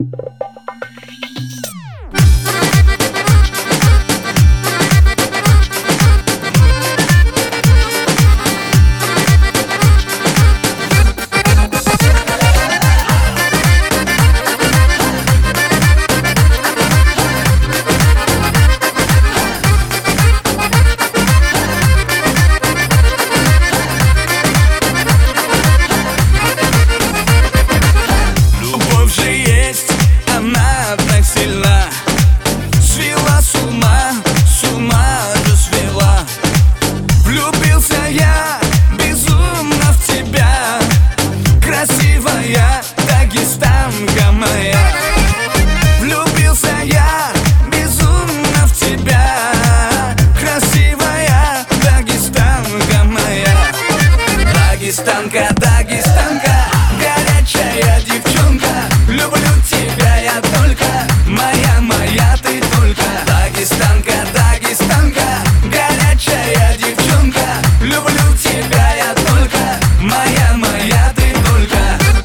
Дагестанка моя. Влюбился я безумно в тебя, красивая Дагестанка моя. Дагестанка, Дагестанка, горячая девчонка, люблю тебя я только, моя ты только. Дагестанка, Дагестанка, горячая девчонка, люблю тебя я только, моя ты только.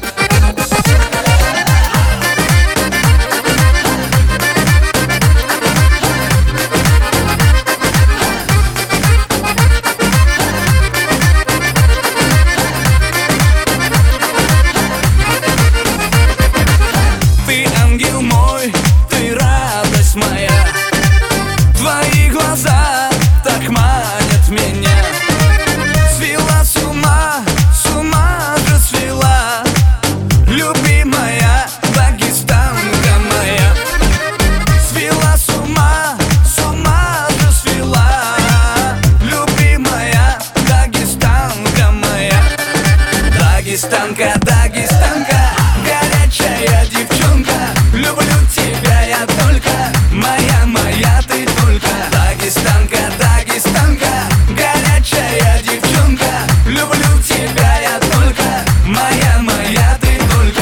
Ты ангел мой, ты радость моя, твои глаза так манят меня. Свела с ума же свела, любимая Дагестанка моя. Свела с ума же свела, любимая Дагестанка моя. Дагестанка, Дагестанка, горячая девчонка, люблю тебя я только, моя ты только. Дагестанка, Дагестанка, горячая девчонка, люблю тебя я только, моя ты только.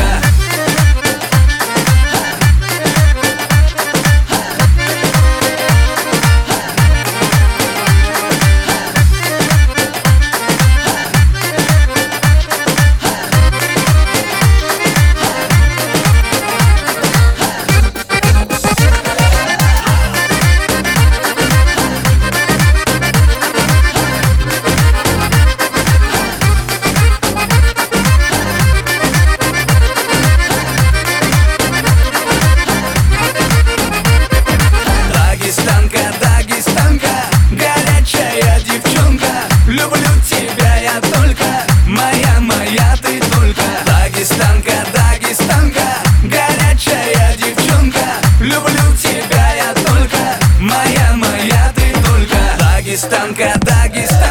Дагестанка, Дагестанка, горячая девчонка, люблю тебя я только, моя ты только. Дагестанка, Дагестанка, горячая девчонка, люблю тебя я только, моя ты только. Дагестанка, Дагестанка.